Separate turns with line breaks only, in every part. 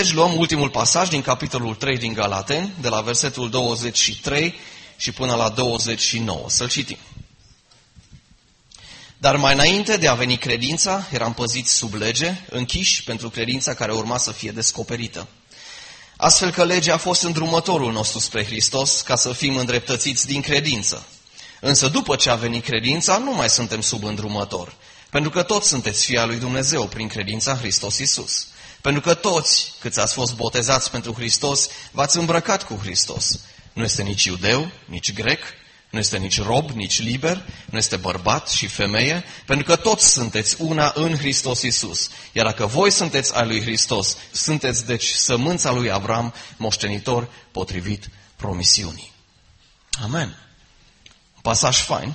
permiteți, luăm ultimul pasaj din capitolul 3 din Galateni, de la versetul 23 și până la 29. Să-l citim. Dar mai înainte de a veni credința, eram păziți sub lege, închiși pentru credința care urma să fie descoperită. Astfel că legea a fost îndrumătorul nostru spre Hristos, ca să fim îndreptățiți din credință. Însă după ce a venit credința, nu mai suntem sub îndrumător, pentru că toți sunteți fii al lui Dumnezeu prin credința în Hristos Iisus. Pentru că toți, câți ați fost botezați pentru Hristos, v-ați îmbrăcat cu Hristos. Nu este nici iudeu, nici grec, nu este nici rob, nici liber, nu este bărbat și femeie, pentru că toți sunteți una în Hristos Iisus. Iar dacă voi sunteți ai lui Hristos, sunteți deci sămânța lui Avram, moștenitor potrivit promisiunii. Amen. Un pasaj fain,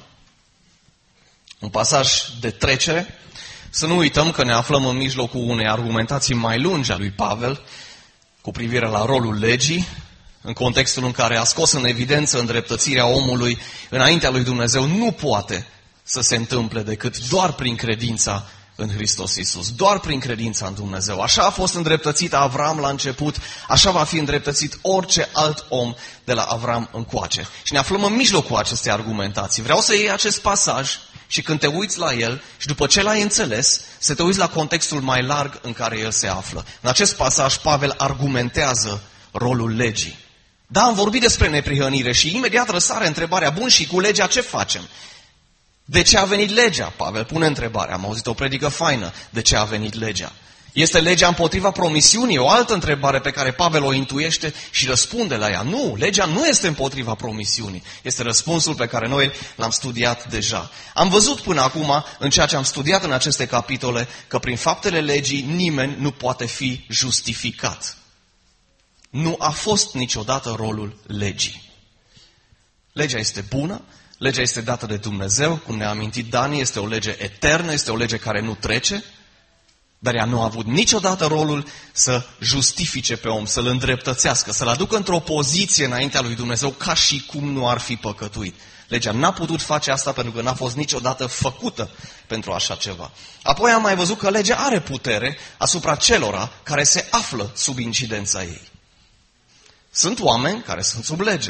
un pasaj de trecere. Să nu uităm că ne aflăm în mijlocul unei argumentații mai lungi a lui Pavel cu privire la rolul legii, în contextul în care a scos în evidență îndreptățirea omului înaintea lui Dumnezeu, nu poate să se întâmple decât doar prin credința în Hristos Iisus, doar prin credința în Dumnezeu. Așa a fost îndreptățit Avram la început, așa va fi îndreptățit orice alt om de la Avram încoace. Și ne aflăm în mijlocul acestei argumentații. Vreau să iei acest pasaj și când te uiți la el și după ce l-ai înțeles, să te uiți la contextul mai larg în care el se află. În acest pasaj Pavel argumentează rolul legii. Da, am vorbit despre neprihănire și imediat răsare întrebarea, bun, și cu legea ce facem? De ce a venit legea? Pavel pune întrebarea, am auzit o predică faină, de ce a venit legea? Este legea împotriva promisiunii? O altă întrebare pe care Pavel o intuiește și răspunde la ea. Nu, legea nu este împotriva promisiunii. Este răspunsul pe care noi l-am studiat deja. Am văzut până acum, în ceea ce am studiat în aceste capitole, că prin faptele legii nimeni nu poate fi justificat. Nu a fost niciodată rolul legii. Legea este bună, legea este dată de Dumnezeu, cum ne-a amintit Dani, este o lege eternă, este o lege care nu trece, dar ea nu a avut niciodată rolul să justifice pe om, să-l îndreptățească, să-l aducă într-o poziție înaintea lui Dumnezeu ca și cum nu ar fi păcătuit. Legea n-a putut face asta pentru că n-a fost niciodată făcută pentru așa ceva. Apoi am mai văzut că legea are putere asupra celora care se află sub incidența ei. Sunt oameni care sunt sub lege.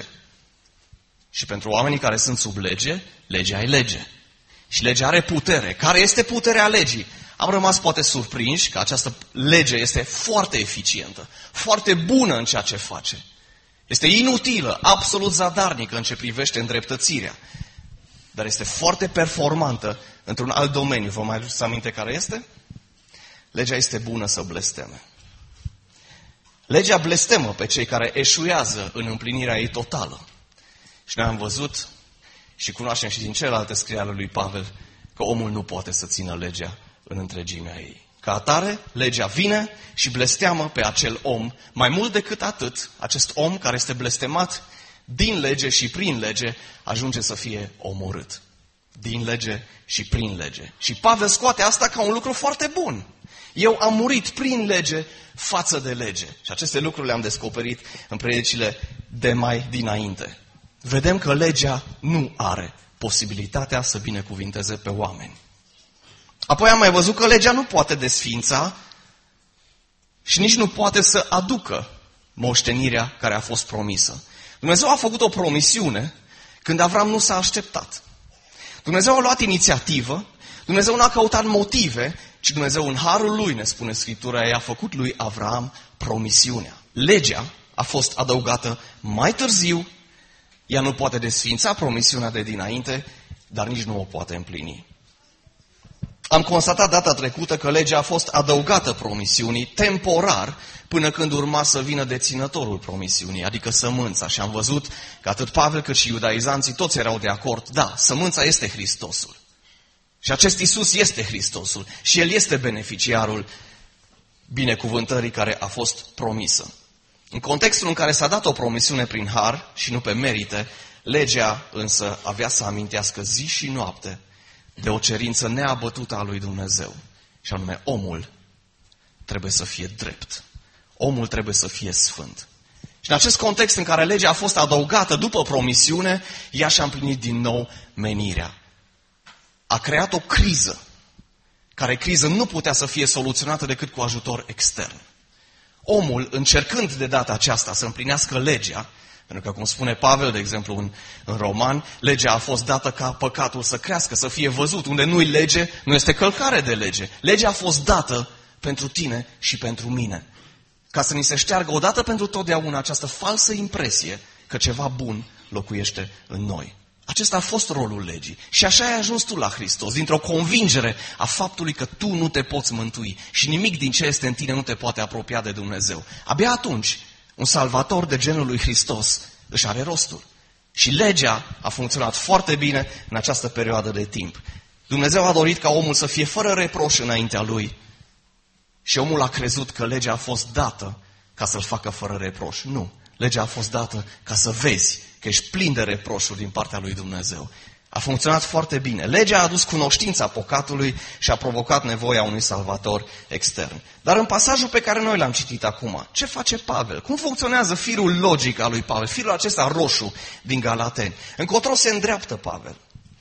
Și pentru oamenii care sunt sub lege, legea e lege. Și legea are putere. Care este puterea legii? Am rămas poate surprinși că această lege este foarte eficientă, foarte bună în ceea ce face. Este inutilă, absolut zadarnică în ce privește îndreptățirea. Dar este foarte performantă într-un alt domeniu. Vă mai aduceți aminte care este? Legea este bună să blesteme. Legea blestemă pe cei care eșuează în împlinirea ei totală. Și noi am văzut și cunoaștem și din celelalte scrieri ale lui Pavel că omul nu poate să țină legea în întregimea ei. Ca atare, legea vine și blesteamă pe acel om. Mai mult decât atât, acest om care este blestemat din lege și prin lege ajunge să fie omorât. Din lege și prin lege. Și Pavel scoate asta ca un lucru foarte bun. Eu am murit prin lege față de lege. Și aceste lucruri le-am descoperit în predicile de mai dinainte. Vedem că legea nu are posibilitatea să binecuvinteze pe oameni. Apoi am mai văzut că legea nu poate desființa și nici nu poate să aducă moștenirea care a fost promisă. Dumnezeu a făcut o promisiune când Avram nu s-a așteptat. Dumnezeu a luat inițiativă, Dumnezeu n-a căutat motive, ci Dumnezeu în harul lui, ne spune Scriptura, i-a făcut lui Avram promisiunea. Legea a fost adăugată mai târziu, ea nu poate desființa promisiunea de dinainte, dar nici nu o poate împlini. Am constatat data trecută că legea a fost adăugată promisiunii temporar până când urma să vină deținătorul promisiunii, adică sămânța. Și am văzut că atât Pavel cât și iudaizanții toți erau de acord. Da, sămânța este Hristosul. Și acest Iisus este Hristosul. Și El este beneficiarul binecuvântării care a fost promisă. În contextul în care s-a dat o promisiune prin har și nu pe merite, legea însă avea să amintească zi și noapte de o cerință neabătută a lui Dumnezeu. Și anume, omul trebuie să fie drept. Omul trebuie să fie sfânt. Și în acest context în care legea a fost adăugată după promisiune, ea și-a împlinit din nou menirea. A creat o criză, care criză nu putea să fie soluționată decât cu ajutor extern. omul, încercând de data aceasta să împlinească legea, pentru că, cum spune Pavel, de exemplu, în Roman, legea a fost dată ca păcatul să crească, să fie văzut. Unde nu-i lege, nu este călcare de lege. Legea a fost dată pentru tine și pentru mine. Ca să ni se șteargă odată pentru totdeauna această falsă impresie că ceva bun locuiește în noi. Acesta a fost rolul legii. Și așa ai ajuns tu la Hristos, dintr-o convingere a faptului că tu nu te poți mântui și nimic din ce este în tine nu te poate apropia de Dumnezeu. Abia atunci, un salvator de genul lui Hristos își are rostul. Și legea a funcționat foarte bine în această perioadă de timp. Dumnezeu a dorit ca omul să fie fără reproș înaintea lui și omul a crezut că legea a fost dată ca să-l facă fără reproș. Nu. Legea a fost dată ca să vezi că ești plin de reproșuri din partea lui Dumnezeu. A funcționat foarte bine. Legea a adus cunoștința păcatului și a provocat nevoia unui salvator extern. Dar în pasajul pe care noi l-am citit acum, ce face Pavel? Cum funcționează firul logic al lui Pavel? Firul acesta roșu din Galateni. Încotro se îndreaptă Pavel.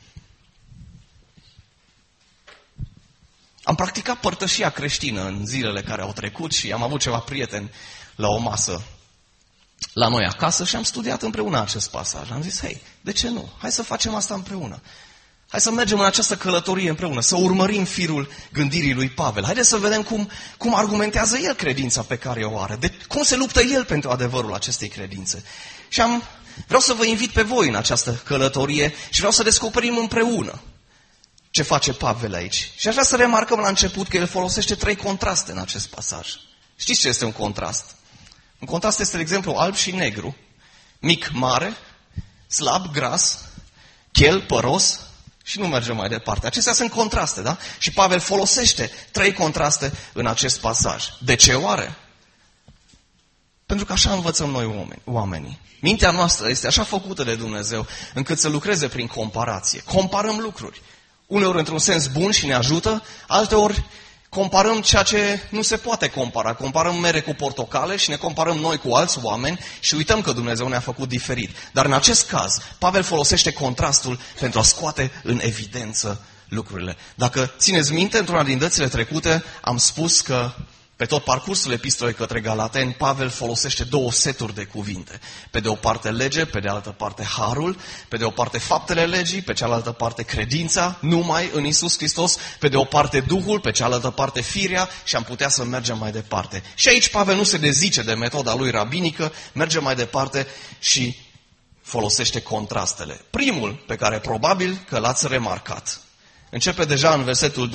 Am practicat părtășia creștină în zilele care au trecut și am avut ceva prieteni la o masă la noi acasă și am studiat împreună acest pasaj. Am zis, hei, de ce nu? Hai să facem asta împreună. Hai să mergem în această călătorie împreună, să urmărim firul gândirii lui Pavel. Haideți să vedem cum argumentează el credința pe care o are, cum se luptă el pentru adevărul acestei credințe. Și vreau să vă invit pe voi în această călătorie și vreau să descoperim împreună ce face Pavel aici. Și aș vrea să remarcăm la început că el folosește 3 contraste în acest pasaj. Știți ce este un contrast? Un contrast este, de exemplu, alb și negru, mic, mare, slab, gras, chel, păros și nu mergem mai departe. Acestea sunt contraste, da? Și Pavel folosește 3 contraste în acest pasaj. De ce oare? Pentru că așa învățăm noi oamenii. Mintea noastră este așa făcută de Dumnezeu încât să lucreze prin comparație. Comparăm lucruri. Uneori într-un sens bun și ne ajută, alteori comparăm ceea ce nu se poate compara. Comparăm mere cu portocale și ne comparăm noi cu alți oameni și uităm că Dumnezeu ne-a făcut diferit. Dar în acest caz, Pavel folosește contrastul pentru a scoate în evidență lucrurile. Dacă țineți minte, într-una din dățile trecute am spus că pe tot parcursul epistolei către Galateni, Pavel folosește 2 seturi de cuvinte. Pe de o parte lege, pe de altă parte harul, pe de o parte faptele legii, pe cealaltă parte credința, numai în Iisus Hristos, pe de o parte Duhul, pe cealaltă parte firea și am putea să mergem mai departe. Și aici Pavel nu se dezice de metoda lui rabinică, merge mai departe și folosește contrastele. Primul, pe care probabil că l-ați remarcat, începe deja în versetul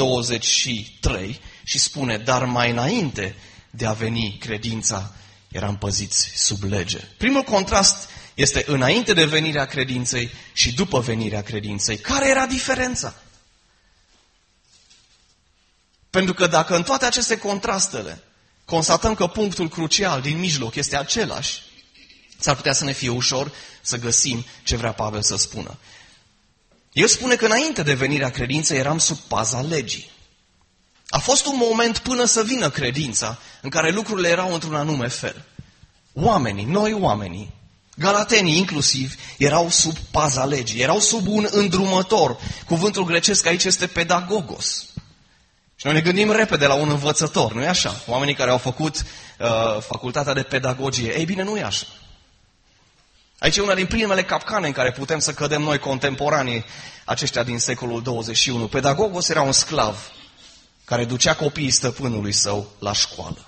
23 și spune, dar mai înainte de a veni credința, eram păziți sub lege. Primul contrast este înainte de venirea credinței și după venirea credinței. Care era diferența? Pentru că dacă în toate aceste contrastele constatăm că punctul crucial din mijloc este același, s-ar putea să ne fie ușor să găsim ce vrea Pavel să spună. El spune că înainte de venirea credinței eram sub paza legii. A fost un moment până să vină credința în care lucrurile erau într-un anume fel. Oamenii, noi oamenii, galatenii inclusiv, erau sub paza legii, erau sub un îndrumător. Cuvântul grecesc aici este pedagogos. Și noi ne gândim repede la un învățător, nu e așa? Oamenii care au făcut facultatea de pedagogie, ei bine, nu e așa. Aici e una din primele capcane în care putem să cădem noi contemporanii aceștia din secolul 21. Pedagogos era un sclav care ducea copiii stăpânului său la școală.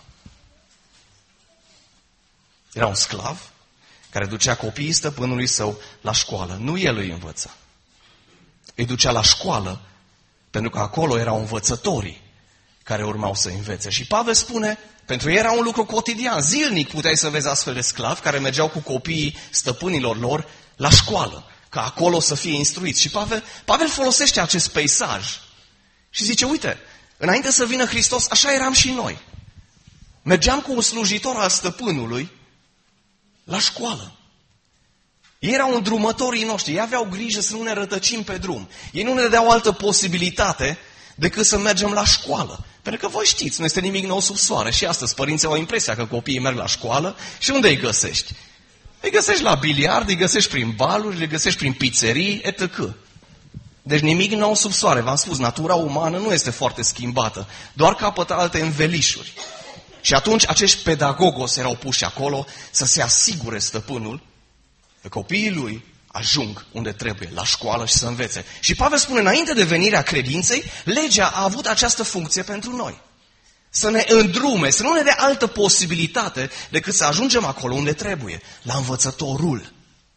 Era un sclav care ducea copiii stăpânului său la școală. Nu el îi învăța. Îi ducea la școală pentru că acolo erau învățătorii care urmau să învețe. Și Pavel spune, pentru ei era un lucru cotidian. Zilnic puteai să vezi astfel de sclavi care mergeau cu copiii stăpânilor lor la școală, ca acolo să fie instruiți. Și Pavel folosește acest peisaj și zice, uite, înainte să vină Hristos, așa eram și noi. Mergeam cu un slujitor al stăpânului la școală. Ei erau îndrumătorii noștri, ei aveau grijă să nu ne rătăcim pe drum. Ei nu ne dădeau altă posibilitate decât să mergem la școală. Pentru că voi știți, nu este nimic nou sub soare. Și astăzi părinții au impresia că copiii merg la școală și unde îi găsești? Îi găsești la biliard, îi găsești prin baluri, îi găsești prin pizzerii, etc. Deci nimic nou sub soare. V-am spus, natura umană nu este foarte schimbată, doar capătă alte învelișuri. Și atunci acești pedagogos erau puși acolo să se asigure stăpânul că copiii lui ajung unde trebuie, la școală și să învețe. Și Pavel spune, înainte de venirea credinței, legea a avut această funcție pentru noi. Să ne îndrume, să nu ne dea altă posibilitate decât să ajungem acolo unde trebuie, la învățătorul.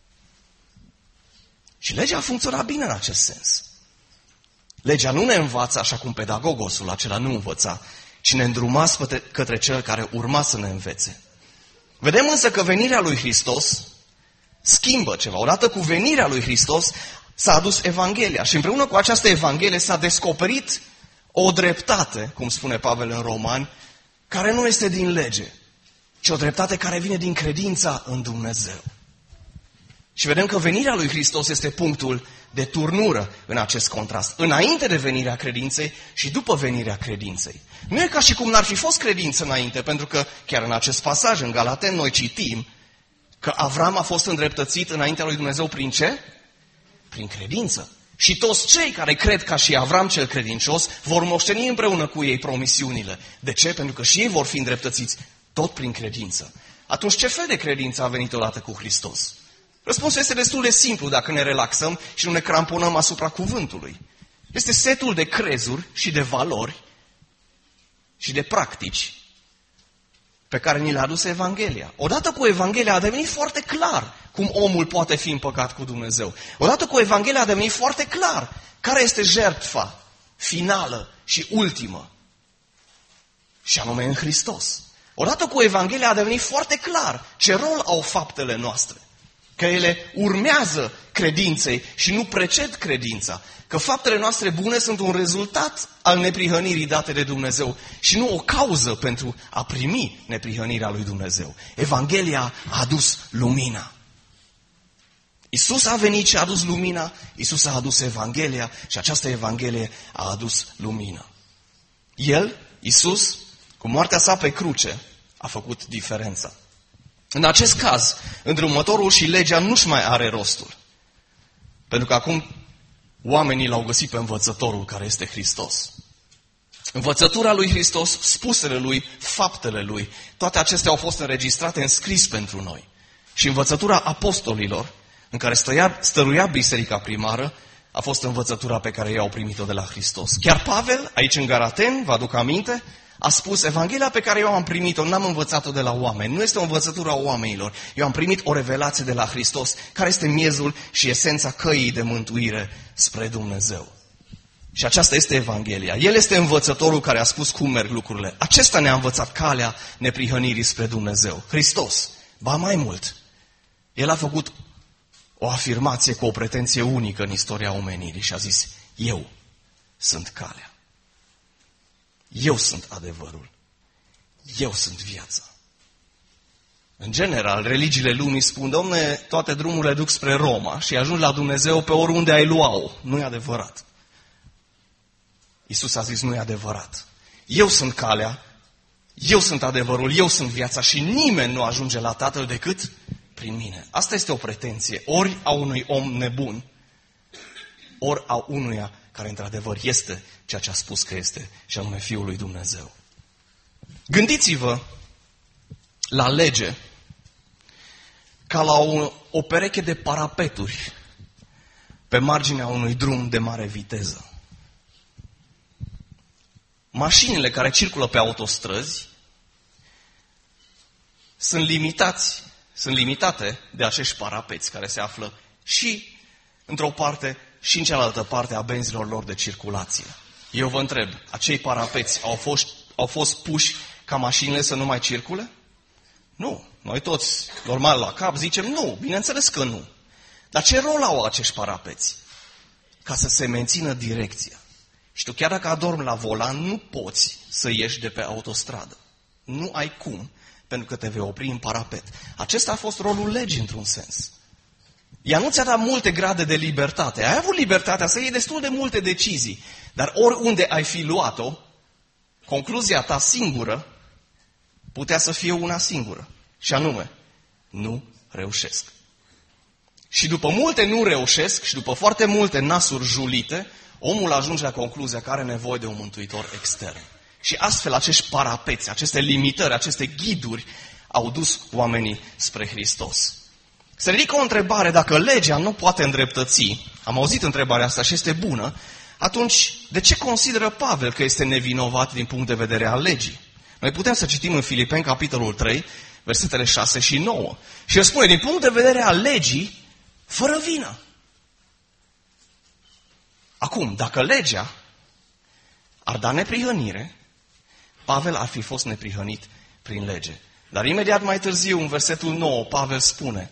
Și legea a funcționat bine în acest sens. Legea nu ne învață așa cum pedagogosul acela nu învăța, ci ne îndruma către cel care urma să ne învețe. Vedem însă că venirea lui Hristos schimbă ceva. Odată cu venirea lui Hristos s-a adus Evanghelia și împreună cu această Evanghelie s-a descoperit o dreptate, cum spune Pavel în Romani, care nu este din lege, ci o dreptate care vine din credința în Dumnezeu. Și vedem că venirea lui Hristos este punctul de turnură în acest contrast. Înainte de venirea credinței și după venirea credinței. Nu e ca și cum n-ar fi fost credință înainte, pentru că chiar în acest pasaj, în Galaten, noi citim că Avram a fost îndreptățit înaintea lui Dumnezeu prin ce? Prin credință. Și toți cei care cred ca și Avram cel credincios vor moșteni împreună cu ei promisiunile. De ce? Pentru că și ei vor fi îndreptățiți tot prin credință. Atunci ce fel de credință a venit odată cu Hristos? Răspunsul este destul de simplu dacă ne relaxăm și nu ne cramponăm asupra cuvântului. Este setul de crezuri și de valori și de practici pe care ni le-a adus Evanghelia. Odată cu Evanghelia a devenit foarte clar cum omul poate fi împăcat cu Dumnezeu. Odată cu Evanghelia a devenit foarte clar care este jertfa finală și ultimă. Și anume în Hristos. Odată cu Evanghelia a devenit foarte clar ce rol au faptele noastre. Că ele urmează credinței și nu preced credința. Că faptele noastre bune sunt un rezultat al neprihănirii date de Dumnezeu și nu o cauză pentru a primi neprihănirea lui Dumnezeu. Evanghelia a adus lumina. Iisus a venit și a adus lumina, Iisus a adus Evanghelia și această Evanghelie a adus lumină. El, Iisus, cu moartea sa pe cruce, a făcut diferența. În acest caz, îndrumătorul și legea nu-și mai are rostul. Pentru că acum oamenii l-au găsit pe învățătorul care este Hristos. Învățătura lui Hristos, spusele lui, faptele lui, toate acestea au fost înregistrate în scris pentru noi. Și învățătura apostolilor, în care stăruia biserica primară, a fost învățătura pe care ei au primit-o de la Hristos. Chiar Pavel, aici în Galaten, vă aduc aminte, a spus, Evanghelia pe care eu am primit-o, n-am învățat-o de la oameni, nu este o învățătură a oamenilor. Eu am primit o revelație de la Hristos, care este miezul și esența căii de mântuire spre Dumnezeu. Și aceasta este Evanghelia. El este învățătorul care a spus cum merg lucrurile. Acesta ne-a învățat calea neprihănirii spre Dumnezeu. Hristos, ba mai mult, El a făcut o afirmație cu o pretenție unică în istoria omenirii și a zis, eu sunt calea. Eu sunt adevărul. Eu sunt viața. În general, religiile lumii spun, Domne, toate drumurile duc spre Roma și ajungi la Dumnezeu pe oriunde ai lua-o. Nu e adevărat. Iisus a zis, nu e adevărat. Eu sunt calea, eu sunt adevărul, eu sunt viața și nimeni nu ajunge la Tatăl decât prin mine. Asta este o pretenție, ori a unui om nebun, ori a unuia care într-adevăr este ceea ce a spus că este, și anume Fiul lui Dumnezeu. Gândiți-vă la lege ca la o pereche de parapeturi pe marginea unui drum de mare viteză. Mașinile care circulă pe autostrăzi sunt limitate de acești parapeți care se află și într-o parte și în cealaltă parte a benzilor lor de circulație. Eu vă întreb, acei parapeți au fost puși ca mașinile să nu mai circule? Nu. Noi toți, normal la cap, zicem nu. Bineînțeles că nu. Dar ce rol au acești parapeți? Ca să se mențină direcția. Și tu chiar dacă adormi la volan, nu poți să ieși de pe autostradă. Nu ai cum, pentru că te vei opri în parapet. Acesta a fost rolul legii într-un sens. Ea nu ți-a dat multe grade de libertate. Ai avut libertatea să iei destul de multe decizii, dar oriunde ai fi luat-o, concluzia ta singură putea să fie una singură. Și anume, nu reușesc. Și după multe nu reușesc și după foarte multe nasuri julite, omul ajunge la concluzia că are nevoie de un mântuitor extern. Și astfel acești parapeți, aceste limitări, aceste ghiduri au dus oamenii spre Hristos. Se ridică o întrebare, dacă legea nu poate îndreptăți, am auzit întrebarea asta și este bună, atunci de ce consideră Pavel că este nevinovat din punct de vedere al legii? Noi putem să citim în Filipeni, capitolul 3, versetele 6 și 9. Și el spune, din punct de vedere al legii, fără vină. Acum, dacă legea ar da neprihănire, Pavel ar fi fost neprihănit prin lege. Dar imediat mai târziu, în versetul 9, Pavel spune,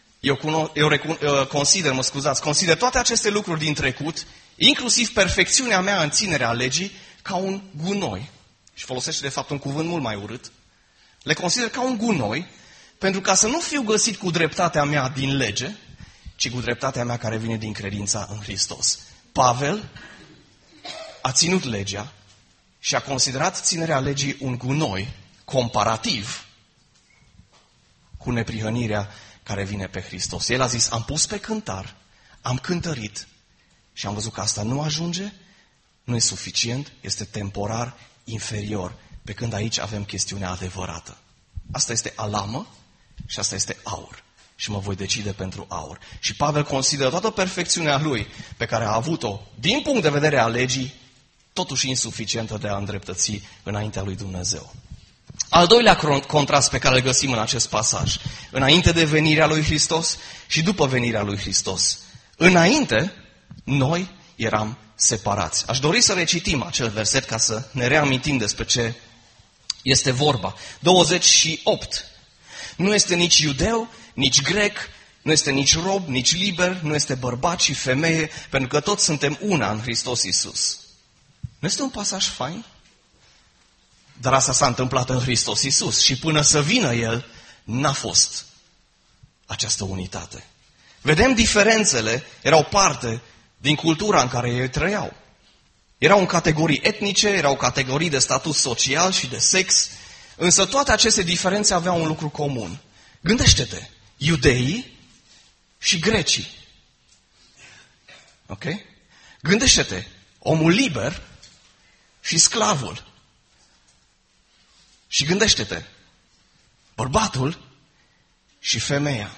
consider toate aceste lucruri din trecut, inclusiv perfecțiunea mea în ținerea legii, ca un gunoi. Și folosește de fapt un cuvânt mult mai urât. Le consider ca un gunoi, pentru ca să nu fiu găsit cu dreptatea mea din lege, ci cu dreptatea mea care vine din credința în Hristos. Pavel a ținut legea și a considerat ținerea legii un gunoi comparativ cu neprihănirea care vine pe Hristos. El a zis, am pus pe cântar, am cântărit și am văzut că asta nu ajunge, nu e suficient, este temporar, inferior, pe când aici avem chestiunea adevărată. Asta este alamă și asta este aur. Și mă voi decide pentru aur. Și Pavel consideră toată perfecțiunea lui pe care a avut-o din punct de vedere al legii, totuși insuficientă de a îndreptăți înaintea lui Dumnezeu. Al doilea contrast pe care îl găsim în acest pasaj, înainte de venirea lui Hristos și după venirea lui Hristos. Înainte, noi eram separați. Aș dori să recitim acel verset ca să ne reamintim despre ce este vorba. 28. Nu este nici iudeu, nici grec, nu este nici rob, nici liber, nu este bărbat și femeie, pentru că toți suntem una în Hristos Iisus. Nu este un pasaj fain? Dar asta s-a întâmplat în Hristos Iisus și până să vină El, n-a fost această unitate. Vedem diferențele, erau parte din cultura în care ei trăiau. Erau în categorii etnice, erau categorii de statut social și de sex, însă toate aceste diferențe aveau un lucru comun. Gândește-te, iudeii și grecii. Ok? Gândește-te, omul liber și sclavul. Și gândește-te, bărbatul și femeia.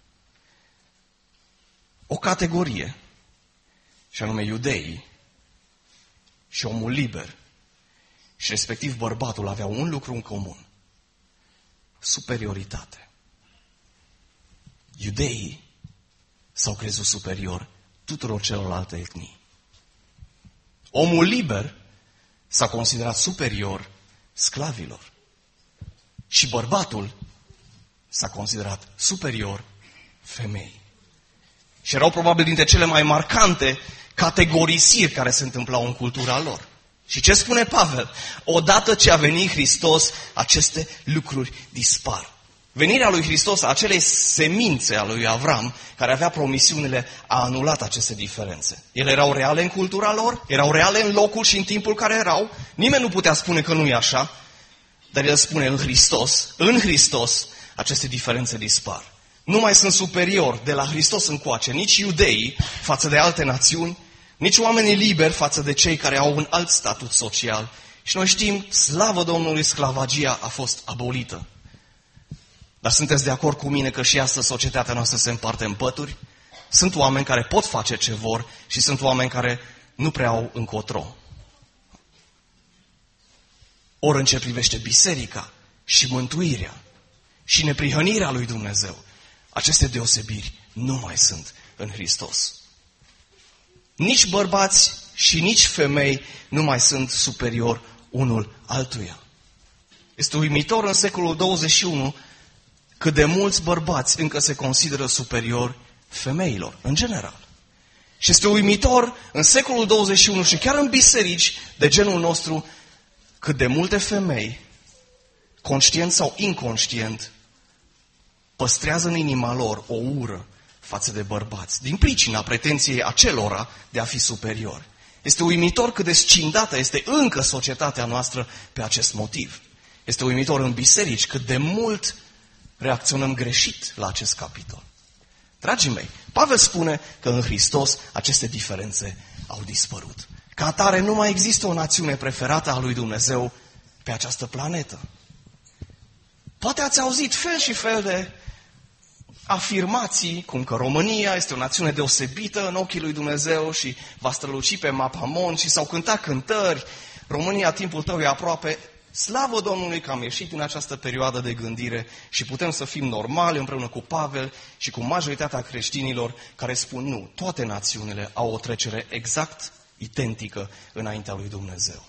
O categorie, și anume iudeii și omul liber și respectiv bărbatul aveau un lucru în comun. Superioritate. Iudeii s-au crezut superior tuturor celorlalte etnii. Omul liber s-a considerat superior sclavilor. Și bărbatul s-a considerat superior femeii. Și erau probabil dintre cele mai marcante categorisiri care se întâmplau în cultura lor. Și ce spune Pavel? Odată ce a venit Hristos, aceste lucruri dispar. Venirea lui Hristos, acelei semințe a lui Avram, care avea promisiunile, a anulat aceste diferențe. Ele erau reale în cultura lor, erau reale în locul și în timpul care erau. Nimeni nu putea spune că nu e așa, dar el spune în Hristos, aceste diferențe dispar. Nu mai sunt superiori de la Hristos încoace, nici iudeii față de alte națiuni, nici oamenii liberi față de cei care au un alt statut social. Și noi știm, slavă Domnului, sclavagia a fost abolită. Dar sunteți de acord cu mine că și astăzi societatea noastră se împarte în pături? Sunt oameni care pot face ce vor și sunt oameni care nu prea au încotro. Ori în ce privește biserica și mântuirea și neprihănirea lui Dumnezeu, aceste deosebiri nu mai sunt în Hristos. Nici bărbați și nici femei nu mai sunt superior unul altuia. Este uimitor în secolul 21 cât de mulți bărbați încă se consideră superiori femeilor, în general. Și este uimitor în secolul 21 și chiar în biserici de genul nostru cât de multe femei, conștient sau inconștient, păstrează în inima lor o ură față de bărbați, din pricina pretenției acelora de a fi superiori. Este uimitor cât de scindată este încă societatea noastră pe acest motiv. Este uimitor în biserici cât de mult reacționăm greșit la acest capitol. Dragii mei, Pavel spune că în Hristos aceste diferențe au dispărut.
Ca atare, nu mai există o națiune preferată a lui Dumnezeu pe această planetă. Poate ați auzit fel și fel de afirmații, cum că România este o națiune deosebită în ochii lui Dumnezeu și va străluci pe mapamond și s-au cântat cântări. România, timpul tău e aproape. Slavă Domnului că am ieșit din această perioadă de gândire și putem să fim normali împreună cu Pavel și cu majoritatea creștinilor care spun nu. Toate națiunile au o trecere exact identică înaintea lui Dumnezeu.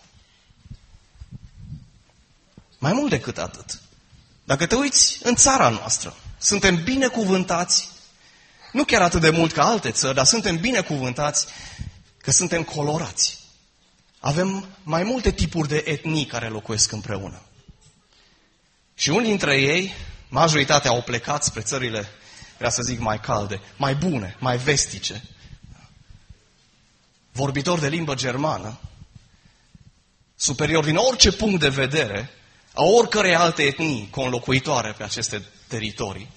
Mai mult decât atât, dacă te uiți în țara noastră, suntem binecuvântați, nu chiar atât de mult ca alte țări, dar suntem binecuvântați că suntem colorați. Avem mai multe tipuri de etnii care locuiesc împreună. Și unii dintre ei, majoritatea au plecat spre țările, vreau să zic, mai calde, mai bune, mai vestice. Vorbitori de limbă germană, superior din orice punct de vedere a oricărei alte etnii conlocuitoare pe aceste teritorii.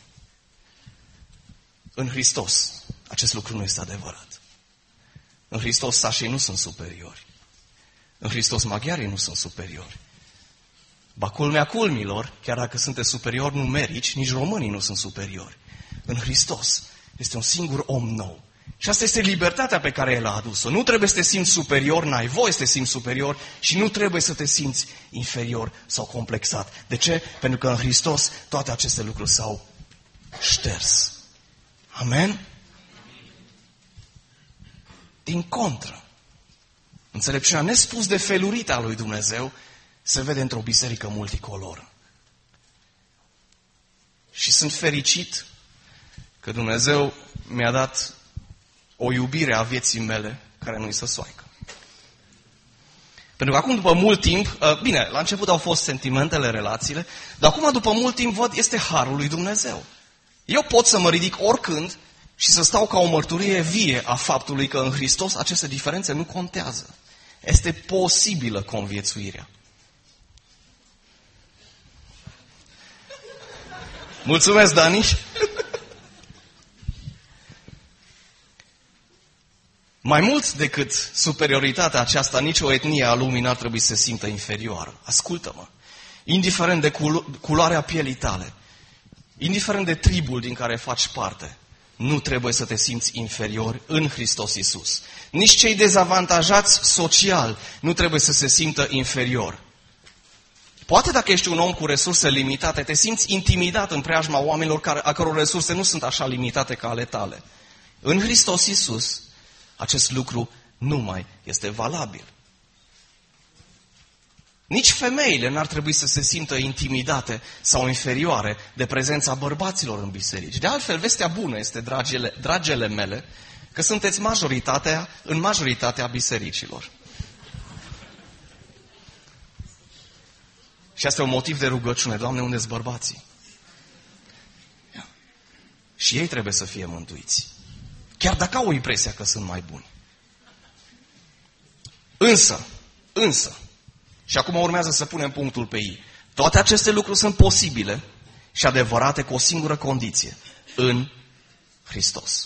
În Hristos, acest lucru nu este adevărat. În Hristos sașii nu sunt superiori. În Hristos maghiarii nu sunt superiori. Ba culmea culmilor, chiar dacă sunteți superiori numerici, nici românii nu sunt superiori. În Hristos este un singur om nou. Și asta este libertatea pe care El a adus-o. Nu trebuie să te simți superior, n-ai voie să te simți superior și nu trebuie să te simți inferior sau complexat. De ce? Pentru că în Hristos toate aceste lucruri s-au șters. Amen? Din contră, înțelepciunea nespus de felurită a lui Dumnezeu se vede într-o biserică multicoloră. Și sunt fericit că Dumnezeu mi-a dat o iubire a vieții mele care nu-i să soaică. Pentru că acum, după mult timp, bine, la început au fost sentimentele, relațiile, dar acum, după mult timp, văd, este harul lui Dumnezeu. Eu pot să mă ridic oricând și să stau ca o mărturie vie a faptului că în Hristos aceste diferențe nu contează. Este posibilă conviețuirea. Mulțumesc, Dani! Mai mult decât superioritatea aceasta, nicio etnie a lumii n-ar trebui să se simtă inferioară. Ascultă-mă! Indiferent de culoarea pielii tale, indiferent de tribul din care faci parte, nu trebuie să te simți inferior în Hristos Iisus. Nici cei dezavantajați social nu trebuie să se simtă inferior. Poate dacă ești un om cu resurse limitate, te simți intimidat în preajma oamenilor a căror resurse nu sunt așa limitate ca ale tale. În Hristos Iisus, acest lucru nu mai este valabil. Nici femeile n-ar trebui să se simtă intimidate sau inferioare de prezența bărbaților în biserici. De altfel, vestea bună este, dragele mele, că sunteți în majoritatea bisericilor. Și asta e un motiv de rugăciune. Doamne, unde-s bărbații? Și ei trebuie să fie mântuiți. Chiar dacă au impresia că sunt mai buni. Însă, și acum urmează să punem punctul pe i. Toate aceste lucruri sunt posibile și adevărate cu o singură condiție. În Hristos.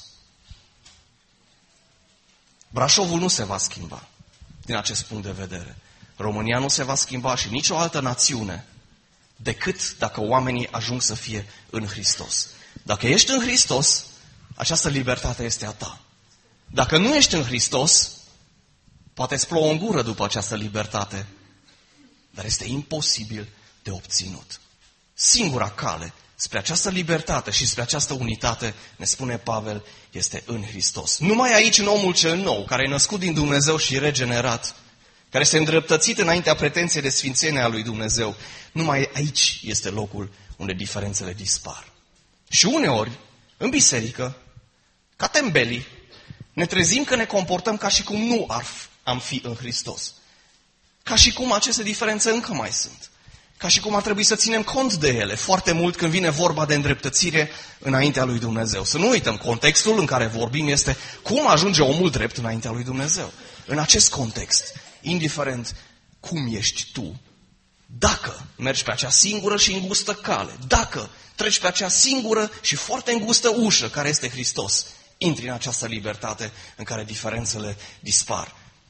Brașovul nu se va schimba din acest punct de vedere. România nu se va schimba și nicio altă națiune decât dacă oamenii ajung să fie în Hristos. Dacă ești în Hristos, această libertate este a ta. Dacă nu ești în Hristos, poate îți plouă în gură după această libertate, dar este imposibil de obținut. Singura cale spre această libertate și spre această unitate, ne spune Pavel, este în Hristos. Numai aici, în omul cel nou, care e născut din Dumnezeu și regenerat, care este îndreptățit înaintea pretenției de sfințenie a lui Dumnezeu, numai aici este locul unde diferențele dispar. Și uneori, în biserică, ca tembelii, ne trezim că ne comportăm ca și cum nu am fi în Hristos. Ca și cum aceste diferențe încă mai sunt. Ca și cum ar trebui să ținem cont de ele foarte mult când vine vorba de îndreptățire înaintea lui Dumnezeu. Să nu uităm, contextul în care vorbim este cum ajunge omul drept înaintea lui Dumnezeu. În acest context, indiferent cum ești tu, dacă mergi pe acea singură și îngustă cale, dacă treci pe acea singură și foarte îngustă ușă care este Hristos, intri în această libertate în care diferențele dispar.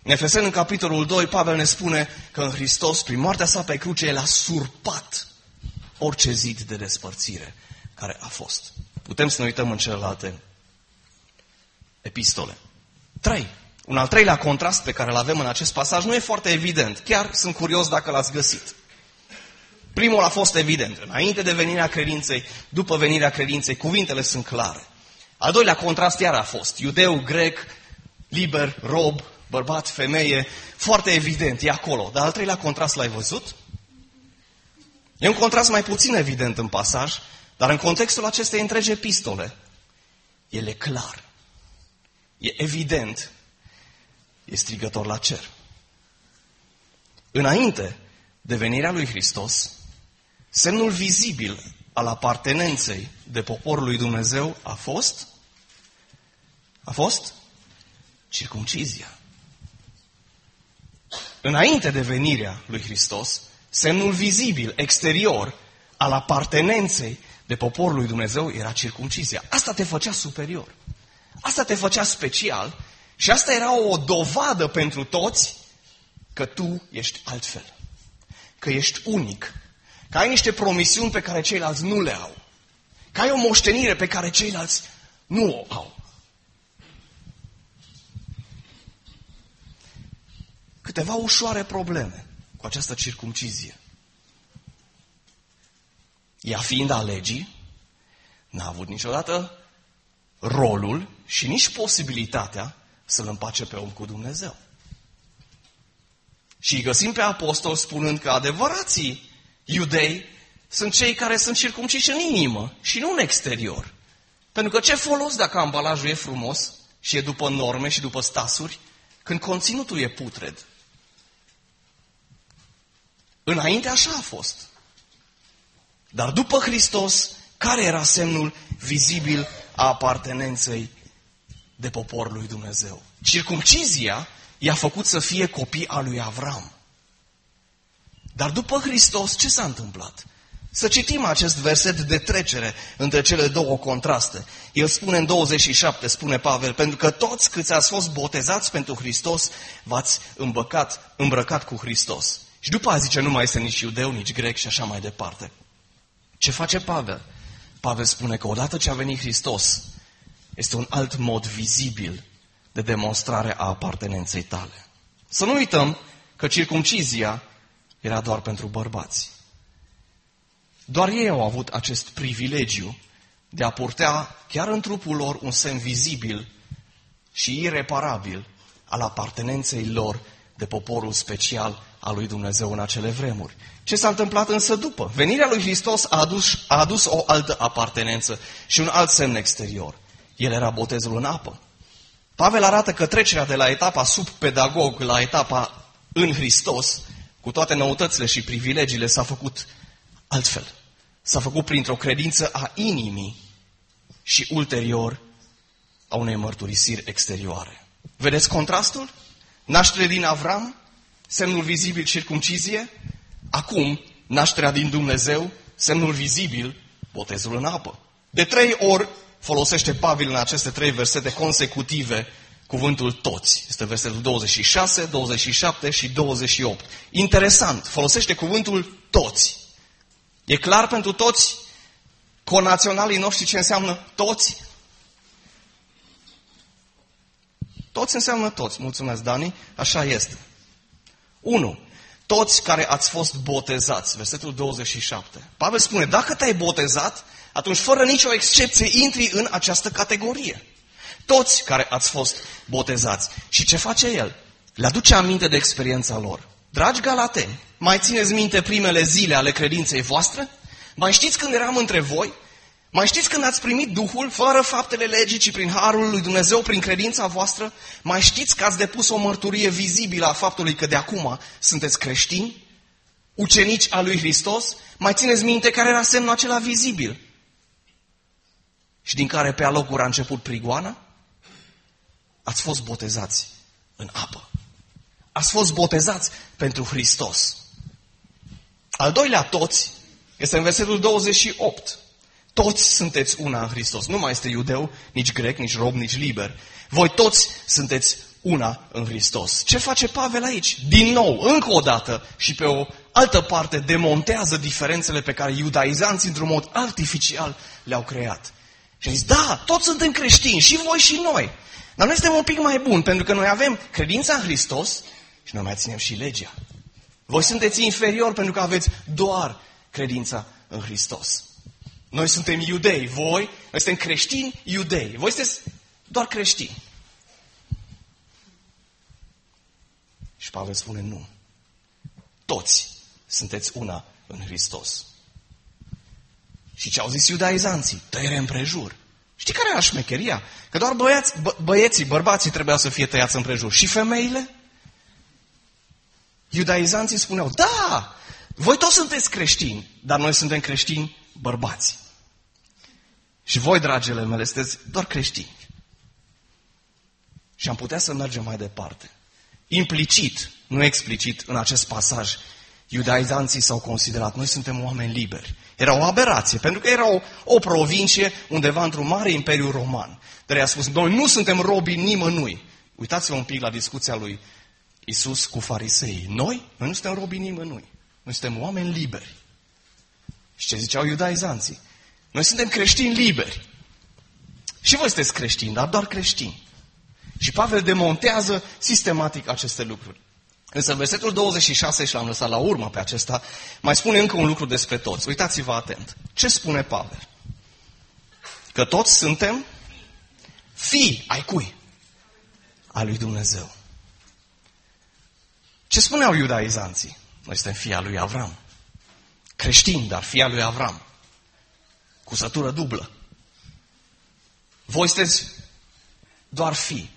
În Efeseni, în capitolul 2, Pavel ne spune că în Hristos, prin moartea sa pe cruce, El a surpat orice zid de despărțire care a fost. Putem să ne uităm în celelalte epistole. 3. Un al treilea contrast pe care îl avem în acest pasaj nu e foarte evident. Chiar sunt curios dacă l-ați găsit. Primul a fost evident. Înainte de venirea credinței, după venirea credinței, cuvintele sunt clare. Al doilea contrast iar a fost iudeu, grec, liber, rob, bărbat, femeie, foarte evident, e acolo. Dar al treilea contrast l-ai văzut? E un contrast mai puțin evident în pasaj, dar în contextul acestei întregi epistole, el e clar, e evident, e strigător la cer. Înainte de venirea lui Hristos, semnul vizibil al apartenenței de poporul lui Dumnezeu a fost circumcizia. Înainte de venirea lui Hristos, semnul vizibil, exterior, al apartenenței de poporul lui Dumnezeu era circumcizia. Asta te făcea superior. Asta te făcea special și asta era o dovadă pentru toți că tu ești altfel. Că ești unic. Că ai niște promisiuni pe care ceilalți nu le au. Că ai o moștenire pe care ceilalți nu o au. Câteva ușoare probleme cu această circumcizie. Ea fiind a legii, n-a avut niciodată rolul și nici posibilitatea să-l împace pe om cu Dumnezeu. Și îi găsim pe apostol spunând că adevărații iudei sunt cei care sunt circumciși în inimă și nu în exterior. Pentru că ce folos dacă ambalajul e frumos și e după norme și după stasuri, când conținutul e putred? Înainte așa a fost. Dar după Hristos, care era semnul vizibil a apartenenței de poporul lui Dumnezeu? Circumcizia i-a făcut să fie copii al lui Avram. Dar după Hristos, ce s-a întâmplat? Să citim acest verset de trecere între cele două contraste. El spune în 27, spune Pavel, pentru că toți câți ați fost botezați pentru Hristos, v-ați îmbrăcat cu Hristos. Și după aia zice, nu mai este nici iudeu, nici grec și așa mai departe. Ce face Pavel? Pavel spune că odată ce a venit Hristos, este un alt mod vizibil de demonstrare a apartenenței tale. Să nu uităm că circumcizia era doar pentru bărbați. Doar ei au avut acest privilegiu de a purta chiar în trupul lor un semn vizibil și ireparabil al apartenenței lor de poporul special al lui Dumnezeu în acele vremuri. Ce s-a întâmplat însă după? Venirea lui Hristos a adus o altă apartenență și un alt semn exterior. El era botezul în apă. Pavel arată că trecerea de la etapa subpedagog la etapa în Hristos, cu toate noutățile și privilegiile, s-a făcut altfel. S-a făcut printr-o credință a inimii și ulterior a unei mărturisiri exterioare. Vedeți contrastul? Naștere din Avram, semnul vizibil circumcizie, acum nașterea din Dumnezeu, semnul vizibil botezul în apă. De 3 ori folosește Pavel în aceste 3 versete consecutive cuvântul toți. Este versetul 26, 27 și 28. Interesant, folosește cuvântul toți. E clar pentru toți conaționalii noștri ce înseamnă toți? Toți înseamnă toți. Mulțumesc, Dani. Așa este. 1. Toți care ați fost botezați. Versetul 27. Pavel spune, dacă te-ai botezat, atunci fără nicio excepție intri în această categorie. Toți care ați fost botezați. Și ce face el? Le aduce aminte de experiența lor. Dragi galateni, mai țineți minte primele zile ale credinței voastre? Mai știți când eram între voi? Mai știți când ați primit Duhul, fără faptele legii, ci prin harul lui Dumnezeu, prin credința voastră? Mai știți că ați depus o mărturie vizibilă a faptului că de acum sunteți creștini? Ucenici al lui Hristos? Mai țineți minte care era semnul acela vizibil? Și din care pe alocuri a început prigoana? Ați fost botezați în apă. Ați fost botezați pentru Hristos. Al doilea toți este în versetul 28. Toți sunteți una în Hristos. Nu mai este iudeu, nici grec, nici rob, nici liber. Voi toți sunteți una în Hristos. Ce face Pavel aici? Din nou, încă o dată și pe o altă parte demontează diferențele pe care iudaizanții într-un mod artificial le-au creat. Și a zis, da, toți suntem creștini, și voi și noi. Dar noi suntem un pic mai buni, pentru că noi avem credința în Hristos și noi mai ținem și legea. Voi sunteți inferiori pentru că aveți doar credința în Hristos. Noi suntem iudei, noi suntem creștini iudei. Voi sunteți doar creștini. Și Pavel spune nu. Toți sunteți una în Hristos. Și ce au zis iudaizanții? Tăiere împrejur. Știi care era șmecheria? Că doar bărbații trebuiau să fie tăiați împrejur. Și femeile? Iudaizanții spuneau, da, voi toți sunteți creștini, dar noi suntem creștini bărbați. Și voi, dragile mele, sunteți doar creștini. Și am putea să mergem mai departe. Implicit, nu explicit, în acest pasaj, iudaizanții s-au considerat, noi suntem oameni liberi. Era o aberație, pentru că era o provincie undeva într-un mare imperiu roman. Dar i-a spus, noi nu suntem robii nimănui. Uitați-vă un pic la discuția lui Iisus cu fariseii. Noi nu suntem robii nimănui. Noi suntem oameni liberi. Și ce ziceau iudaizanții? Noi suntem creștini liberi. Și voi sunteți creștini, dar doar creștini. Și Pavel demontează sistematic aceste lucruri. Însă în versetul 26, și l-am lăsat la urmă pe acesta, mai spune încă un lucru despre toți. Uitați-vă atent. Ce spune Pavel? Că toți suntem fii ai cui? Al lui Dumnezeu. Ce spuneau iudaizanții? Noi suntem fii al lui Avram. Creștini, dar fii al lui Avram. Cusătură dublă. Voi sunteți doar fii.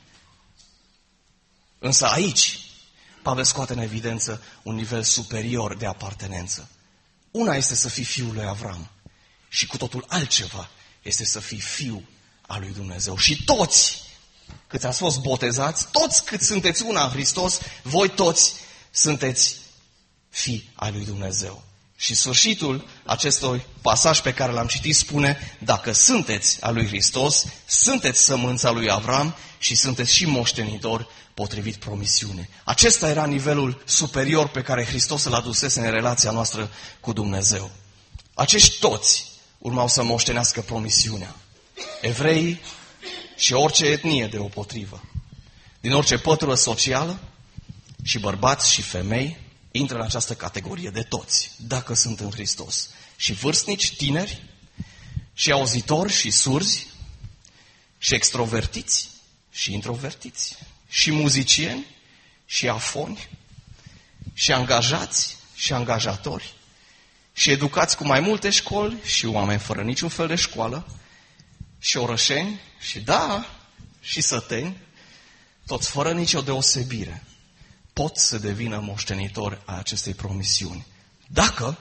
Însă aici, Pavel scoate în evidență un nivel superior de apartenență. Una este să fii fiul lui Avram și cu totul altceva este să fii fiul al lui Dumnezeu. Și toți, câți ați fost botezați, toți cât sunteți una în Hristos, voi toți sunteți fii al lui Dumnezeu. Și sfârșitul acestui pasaj pe care l-am citit spune, dacă sunteți al lui Hristos, sunteți sămânța lui Avram și sunteți și moștenitori potrivit promisiune. Acesta era nivelul superior pe care Hristos îl adusese în relația noastră cu Dumnezeu. Acești toți urmau să moștenească promisiunea. Evreii și orice etnie deopotrivă. Din orice pătură socială, și bărbați și femei intră în această categorie de toți, dacă sunt în Hristos. Și vârstnici, tineri, și auzitori și surzi, și extrovertiți și introvertiți, și muzicieni și afoni, și angajați și angajatori, și educați cu mai multe școli și oameni fără niciun fel de școală, și orășeni și și săteni, toți fără nicio deosebire, pot să devină moștenitori a acestei promisiuni, dacă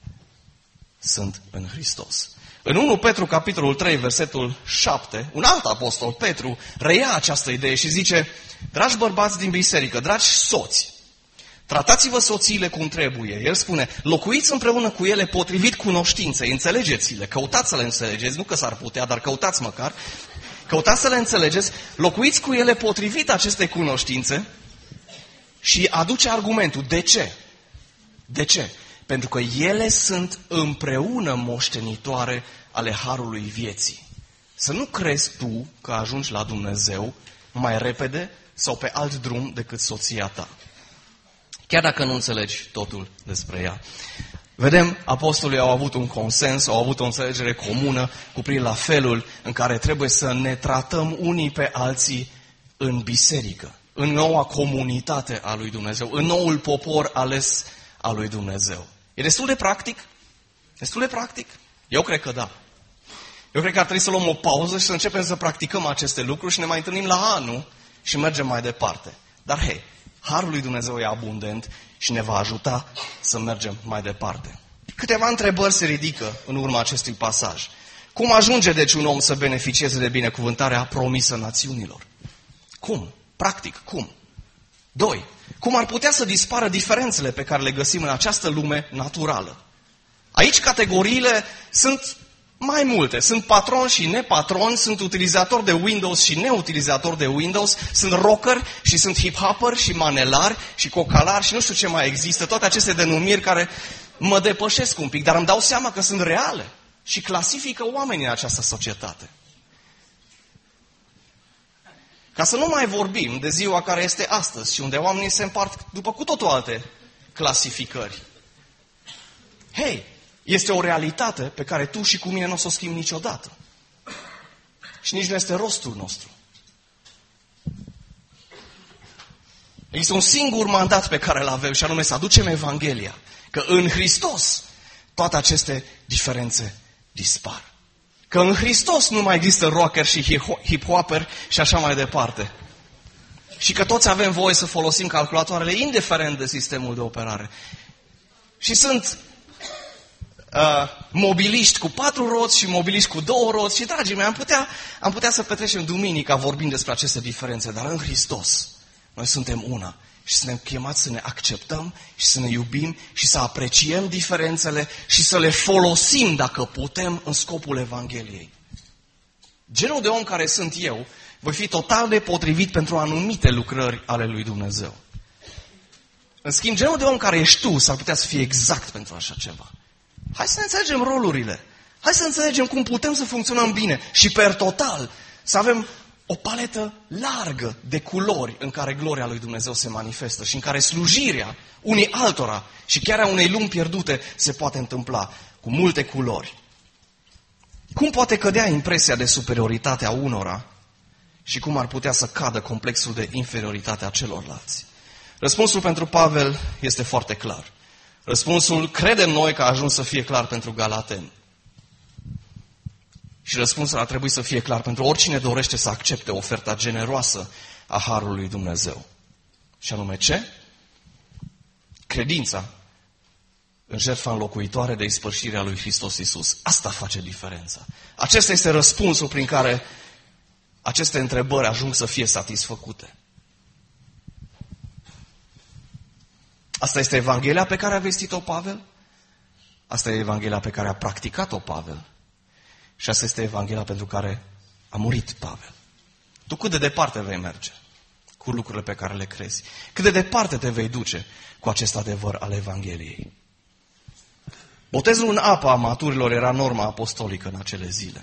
sunt în Hristos. În 1 Petru, capitolul 3, versetul 7, un alt apostol, Petru, reia această idee și zice, dragi bărbați din biserică, dragi soți, tratați-vă soțiile cum trebuie. El spune, locuiți împreună cu ele potrivit cunoștinței, înțelegeți-le, căutați să le înțelegeți, nu că s-ar putea, dar căutați măcar, căutați să le înțelegeți, locuiți cu ele potrivit acestei cunoștințe și aduce argumentul. De ce? De ce? Pentru că ele sunt împreună moștenitoare ale harului vieții. Să nu crezi tu că ajungi la Dumnezeu mai repede sau pe alt drum decât soția ta. Chiar dacă nu înțelegi totul despre ea. Vedem, apostolii au avut un consens, au avut o înțelegere comună cu privire la felul în care trebuie să ne tratăm unii pe alții în biserică, în noua comunitate a lui Dumnezeu, în noul popor ales al lui Dumnezeu. E destul de practic? Destul de practic? Eu cred că da. Eu cred că ar trebui să luăm o pauză și să începem să practicăm aceste lucruri și ne mai întâlnim la anul și mergem mai departe. Dar hei, harul lui Dumnezeu e abundent și ne va ajuta să mergem mai departe. Câteva întrebări se ridică în urma acestui pasaj. Cum ajunge deci un om să beneficieze de binecuvântarea promisă națiunilor? Cum? Practic, cum? 2. Cum ar putea să dispară diferențele pe care le găsim în această lume naturală? Aici categoriile sunt mai multe. Sunt patroni și nepatroni, sunt utilizatori de Windows și neutilizatori de Windows, sunt rockeri și sunt hip-hoperi și manelari și cocalari și nu știu ce mai există. Toate aceste denumiri care mă depășesc un pic, dar îmi dau seama că sunt reale și clasifică oamenii în această societate. Ca să nu mai vorbim de ziua care este astăzi și unde oamenii se împart după cu totul alte clasificări. Hei, este o realitate pe care tu și cu mine nu o să o schimbi niciodată. Și nici nu este rostul nostru. Există un singur mandat pe care îl avem și anume să aducem Evanghelia. Că în Hristos toate aceste diferențe dispar. Că în Hristos nu mai există rocker și hip-hopper și așa mai departe. Și că toți avem voie să folosim calculatoarele indiferent de sistemul de operare. Și sunt mobiliști cu 4 roți și mobiliști cu 2 roți. Și, dragii mei, am putea să petrecem duminica vorbind despre aceste diferențe, dar în Hristos noi suntem una. Și suntem chemați să ne acceptăm și să ne iubim și să apreciem diferențele și să le folosim, dacă putem, în scopul Evangheliei. Genul de om care sunt eu, voi fi total nepotrivit pentru anumite lucrări ale lui Dumnezeu. În schimb, genul de om care ești tu s-ar putea să fie exact pentru așa ceva. Hai să ne înțelegem rolurile. Hai să înțelegem cum putem să funcționăm bine și per total să avem o paletă largă de culori în care gloria lui Dumnezeu se manifestă și în care slujirea unii altora și chiar a unei lumi pierdute se poate întâmpla cu multe culori. Cum poate cădea impresia de superioritate a unora și cum ar putea să cadă complexul de inferioritate a celorlalți? Răspunsul pentru Pavel este foarte clar. Răspunsul credem noi că a ajuns să fie clar pentru galateni. Și răspunsul ar trebui să fie clar pentru oricine dorește să accepte oferta generoasă a Harului lui Dumnezeu. Și anume ce? Credința în jertfa înlocuitoare de ispășire a lui Hristos Iisus. Asta face diferența. Acesta este răspunsul prin care aceste întrebări ajung să fie satisfăcute. Asta este Evanghelia pe care a vestit-o Pavel? Asta e Evanghelia pe care a practicat-o Pavel? Și asta este Evanghelia pentru care a murit Pavel. Tu cât de departe vei merge cu lucrurile pe care le crezi? Cât de departe te vei duce cu acest adevăr al Evangheliei? Botezul în apă a maturilor era norma apostolică în acele zile.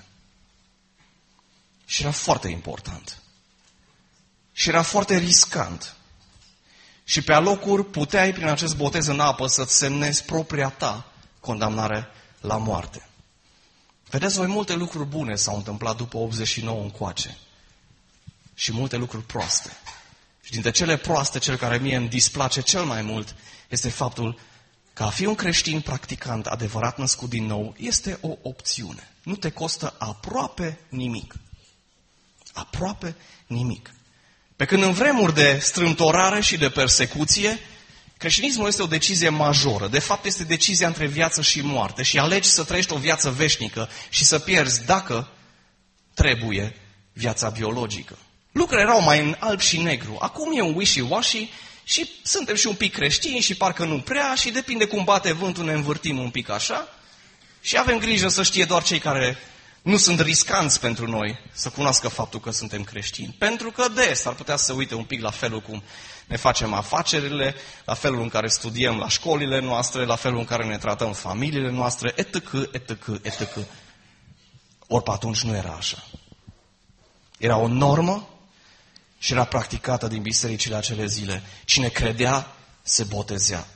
Și era foarte important. Și era foarte riscant. Și pe alocuri puteai prin acest botez în apă să-ți semnezi propria ta condamnare la moarte. Vedeți, voi multe lucruri bune s-au întâmplat după 89 încoace. Și multe lucruri proaste. Și dintre cele proaste, cel care mie îmi displace cel mai mult, este faptul că a fi un creștin practicant adevărat născut din nou este o opțiune. Nu te costă aproape nimic. Aproape nimic. Pe când în vremuri de strâmtorare și de persecuție, creștinismul este o decizie majoră. De fapt, este decizia între viață și moarte. Și alegi să trăiești o viață veșnică și să pierzi, dacă trebuie, viața biologică. Lucrurile erau mai în alb și negru. Acum e un wishy-washy și suntem și un pic creștini și parcă nu prea și depinde cum bate vântul, ne învârtim un pic așa și avem grijă să știe doar cei care nu sunt riscanți pentru noi să cunoască faptul că suntem creștini. Pentru că s-ar putea să se uite un pic la felul cum ne facem afacerile, la felul în care studiem la școlile noastre, la felul în care ne tratăm familiile noastre, etc., etc., etc. Ori pe atunci nu era așa. Era o normă și era practicată din bisericile acele zile. Cine credea, se botezea.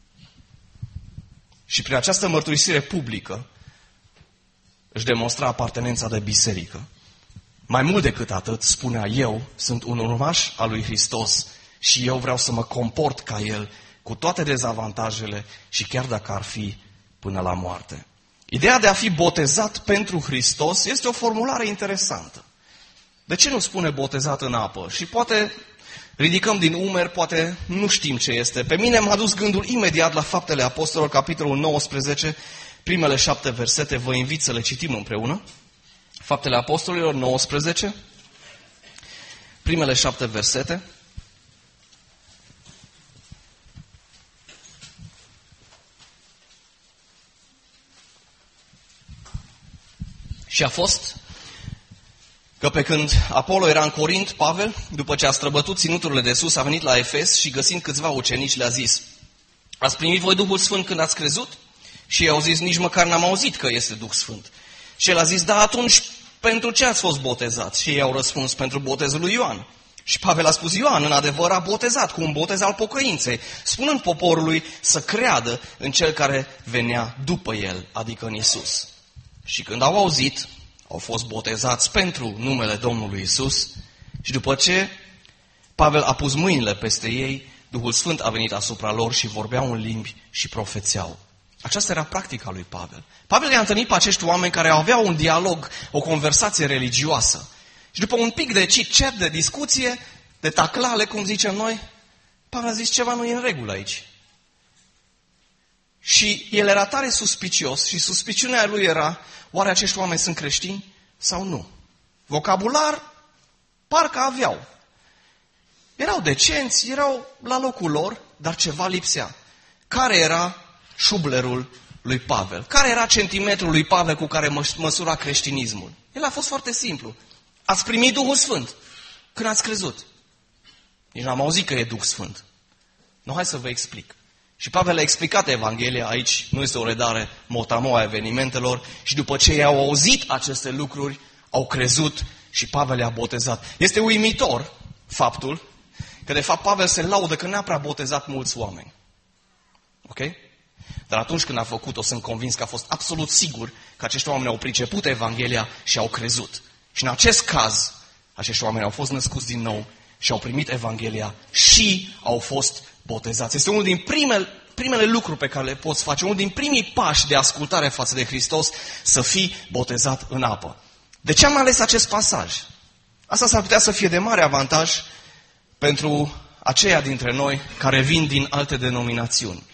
Și prin această mărturisire publică își demonstra apartenența de biserică. Mai mult decât atât, spunea: eu sunt un urmaș al lui Hristos și eu vreau să mă comport ca El, cu toate dezavantajele și chiar dacă ar fi până la moarte. Ideea de a fi botezat pentru Hristos este o formulare interesantă. De ce nu spune botezat în apă? Și poate ridicăm din umeri, poate nu știm ce este. Pe mine m-a dus gândul imediat la Faptele Apostolilor, capitolul 19, primele 7 versete. Vă invit să le citim împreună. Faptele Apostolilor 19, primele 7 versete.
Și a fost că pe când Apollo era în Corint, Pavel, după ce a străbătut ținuturile de sus, a venit la Efes și găsind câțiva ucenici le-a zis: ați primit voi Duhul Sfânt când ați crezut? Și ei au zis: nici măcar n-am auzit că este Duh Sfânt. Și el a zis: da, atunci pentru ce ați fost botezați? Și ei au răspuns: pentru botezul lui Ioan. Și Pavel a spus: Ioan, în adevăr, a botezat cu un botez al pocăinței, spunând poporului să creadă în cel care venea după el, adică în Iisus. Și când au auzit, au fost botezați pentru numele Domnului Iisus și după ce Pavel a pus mâinile peste ei, Duhul Sfânt a venit asupra lor și vorbeau în limbi și profețeau. Aceasta era practica lui Pavel. Pavel i-a întâlnit pe acești oameni care aveau un dialog, o conversație religioasă. Și după un pic de chit-chat, de discuție, de taclale, cum zicem noi, Pavel a zis: ceva nu e în regulă aici. Și el era tare suspicios și suspiciunea lui era: oare acești oameni sunt creștini sau nu? Vocabular parcă aveau. Erau decenți, erau la locul lor, dar ceva lipsea. Care era șublerul lui Pavel? Care era centimetrul lui Pavel cu care măsura creștinismul? El a fost foarte simplu. Ați primit Duhul Sfânt când ați crezut. Nici n-am auzit că e Duh Sfânt. Nu, hai să vă explic. Și Pavel a explicat Evanghelia, aici nu este o redare motamo a evenimentelor, și după ce ei au auzit aceste lucruri, au crezut și Pavel i-a botezat. Este uimitor faptul că de fapt Pavel se laudă că n-a prea botezat mulți oameni. Ok? Dar atunci când a făcut-o, sunt convins că a fost absolut sigur că acești oameni au priceput Evanghelia și au crezut. Și în acest caz, acești oameni au fost născuți din nou și au primit Evanghelia și au fost botezați. Este unul din primele lucruri pe care le poți face, unul din primii pași de ascultare față de Hristos, să fii botezat în apă. De ce am ales acest pasaj? Asta s-ar putea să fie de mare avantaj pentru aceia dintre noi care vin din alte denominațiuni.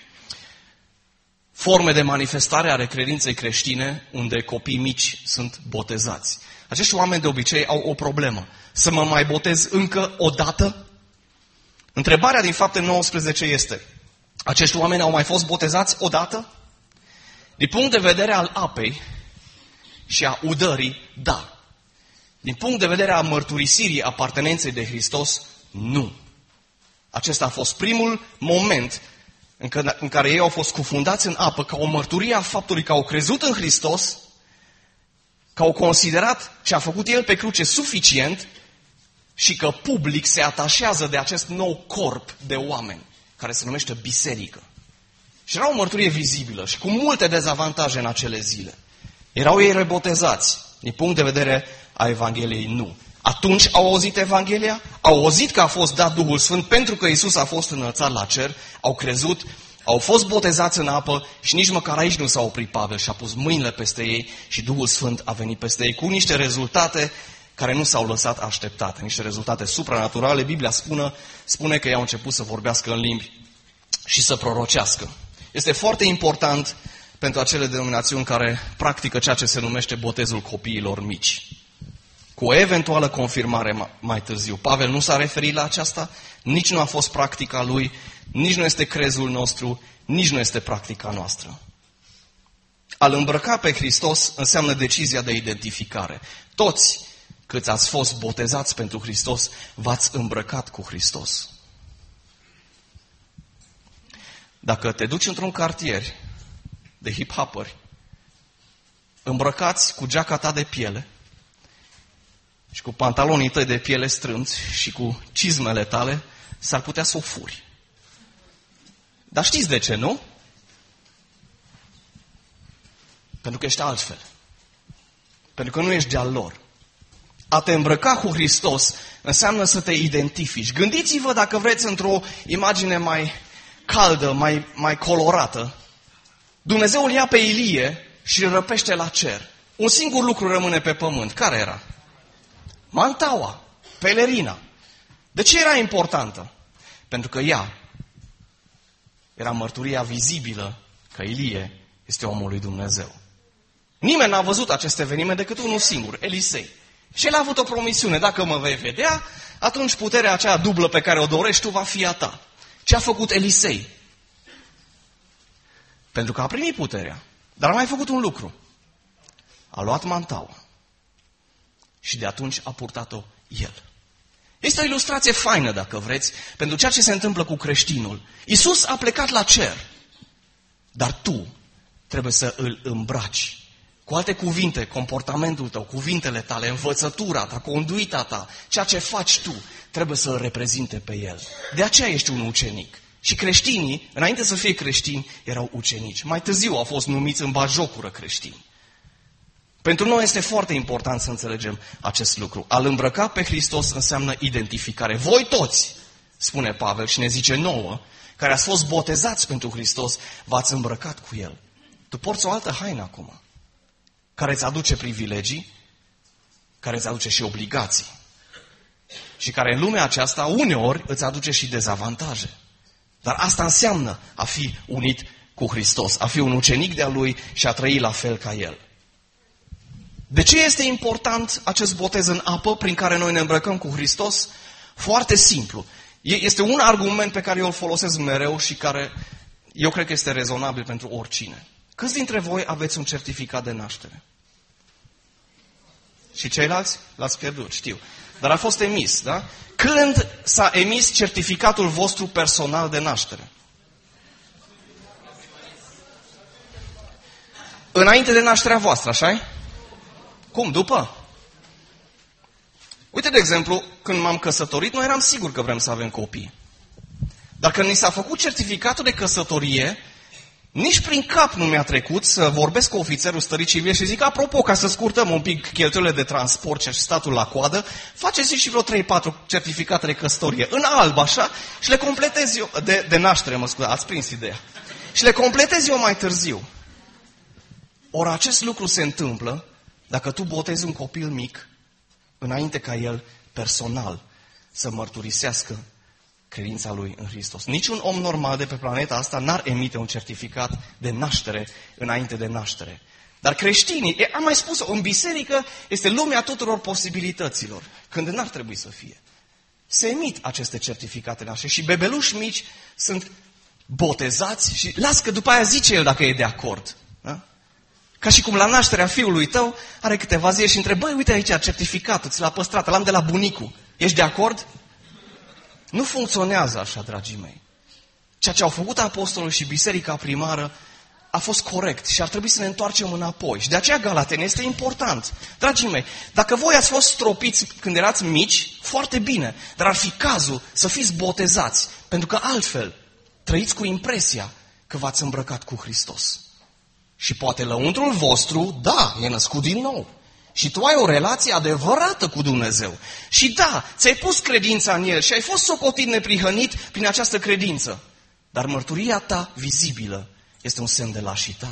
Forme de manifestare ale credinței creștine unde copii mici sunt botezați. Acești oameni de obicei au o problemă. Să mă mai botez încă o dată? Întrebarea din Fapte 19 este: acești oameni au mai fost botezați odată? Din punct de vedere al apei și a udării, da. Din punct de vedere a mărturisirii apartenenței de Hristos, nu. Acesta a fost primul moment în care ei au fost cufundați în apă ca o mărturie a faptului că au crezut în Hristos, că au considerat ce a făcut El pe cruce suficient și că public se atașează de acest nou corp de oameni care se numește biserică. Și era o mărturie vizibilă și cu multe dezavantaje în acele zile. Erau ei rebotezați. Din punct de vedere a Evangheliei, nu. Atunci au auzit Evanghelia, au auzit că a fost dat Duhul Sfânt pentru că Iisus a fost înălțat la cer, au crezut, au fost botezați în apă și nici măcar aici nu s-a oprit Pavel și a pus mâinile peste ei și Duhul Sfânt a venit peste ei cu niște rezultate care nu s-au lăsat așteptate, niște rezultate supranaturale. Biblia spune că ei au început să vorbească în limbi și să prorocească. Este foarte important pentru acele denominațiuni care practică ceea ce se numește botezul copiilor mici. Cu o eventuală confirmare mai târziu. Pavel nu s-a referit la aceasta, nici nu a fost practica lui, nici nu este crezul nostru, nici nu este practica noastră. A-L îmbrăca pe Hristos înseamnă decizia de identificare. Toți câți ați fost botezați pentru Hristos, v-ați îmbrăcat cu Hristos. Dacă te duci într-un cartier de hip-hoperi, îmbrăcați cu geaca ta de piele și cu pantalonii tăi de piele strâmți și cu cizmele tale, s-ar putea să o furi. Dar știți de ce, nu? Pentru că ești altfel. Pentru că nu ești de-al lor. A te îmbrăca cu Hristos înseamnă să te identifici. Gândiți-vă, dacă vreți, într-o imagine mai caldă, mai colorată. Dumnezeu îl ia pe Ilie și îl răpește la cer. Un singur lucru rămâne pe pământ. Care era? Mantaua, pelerina. De ce era importantă? Pentru că ea era mărturia vizibilă că Ilie este omul lui Dumnezeu. Nimeni n-a văzut acest eveniment decât unul singur, Elisei. Și el a avut o promisiune: dacă mă vei vedea, atunci puterea aceea dublă pe care o dorești tu va fi a ta. Ce a făcut Elisei? Pentru că a primit puterea. Dar a mai făcut un lucru. A luat mantaua
și de atunci a purtat-o El. Este o ilustrație faină, dacă vreți, pentru ceea ce se întâmplă cu creștinul. Iisus a plecat la cer, dar tu trebuie să îl îmbraci. Cu alte cuvinte, comportamentul tău, cuvintele tale, învățătura ta, conduita ta, ceea ce faci tu, trebuie să îl reprezinte pe El. De aceea ești un ucenic. Și creștinii, înainte să fie creștini, erau ucenici. Mai târziu au fost numiți în batjocură creștini. Pentru noi este foarte important să înțelegem acest lucru. A-L îmbrăca pe Hristos înseamnă identificare. Voi toți, spune Pavel și ne zice nouă, care ați fost botezați pentru Hristos, v-ați îmbrăcat cu El. Tu porți o altă haină acum, care îți aduce privilegii, care îți aduce și obligații. Și care în lumea aceasta uneori îți aduce și dezavantaje. Dar asta înseamnă a fi unit cu Hristos, a fi un ucenic de-a Lui și a trăi la fel ca El. De ce este important acest botez în apă prin care noi ne îmbrăcăm cu Hristos? Foarte simplu. Este un argument pe care eu îl folosesc mereu și care eu cred că este rezonabil pentru oricine. Câți dintre voi aveți un certificat de naștere? Și ceilalți? L-ați pierdut, știu. Dar a fost emis, da? Când s-a emis certificatul vostru personal de naștere? Înainte de nașterea voastră, așa-i? Cum? După? Uite, de exemplu, când m-am căsătorit, noi eram siguri că vrem să avem copii. Dar când ni s-a făcut certificatul de căsătorie, nici prin cap nu mi-a trecut să vorbesc cu ofițerul stării civile și zic, apropo, ca să scurtăm un pic cheltuielile de transport și statul la coadă, faceți și vreo 3-4 certificate de căsătorie, în alb, așa, și le completez eu, de naștere, mă scuze, ați prins ideea. Și le completez eu mai târziu. Ori acest lucru se întâmplă dacă tu botezi un copil mic, înainte ca el personal să mărturisească credința lui în Hristos. Niciun om normal de pe planeta asta n-ar emite un certificat de naștere înainte de naștere. Dar creștinii, am mai spus-o, în biserică este lumea tuturor posibilităților, când n-ar trebui să fie. Se emit aceste certificate de naștere și bebeluși mici sunt botezați și las că după aia zice el dacă e de acord. Da? Ca și cum la nașterea fiului tău are câteva zile și întrebe, băi, uite aici certificatul, ți l-a păstrat, l-am de la bunicu. Ești de acord? Nu funcționează așa, dragii mei. Ceea ce au făcut apostolul și biserica primară a fost corect și ar trebui să ne întoarcem înapoi. Și de aceea Galateni este important. Dragii mei, dacă voi ați fost stropiți când erați mici, foarte bine, dar ar fi cazul să fiți botezați, pentru că altfel trăiți cu impresia că v-ați îmbrăcat cu Hristos. Și poate lăuntrul vostru, da, e născut din nou. Și tu ai o relație adevărată cu Dumnezeu. Și da, ți-ai pus credința în El și ai fost socotit neprihănit prin această credință. Dar mărturia ta vizibilă este un semn de lașitate.